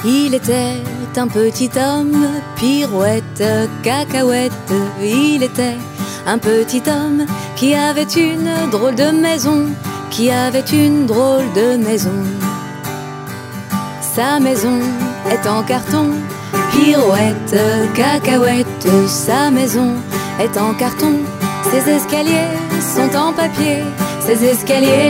Il était un petit homme, pirouette, cacahuète. Il était un petit homme qui avait une drôle de maison, qui avait une drôle de maison. Sa maison est en carton, pirouette, cacahuète. Sa maison est en carton, ses escaliers sont en papier, ses escaliers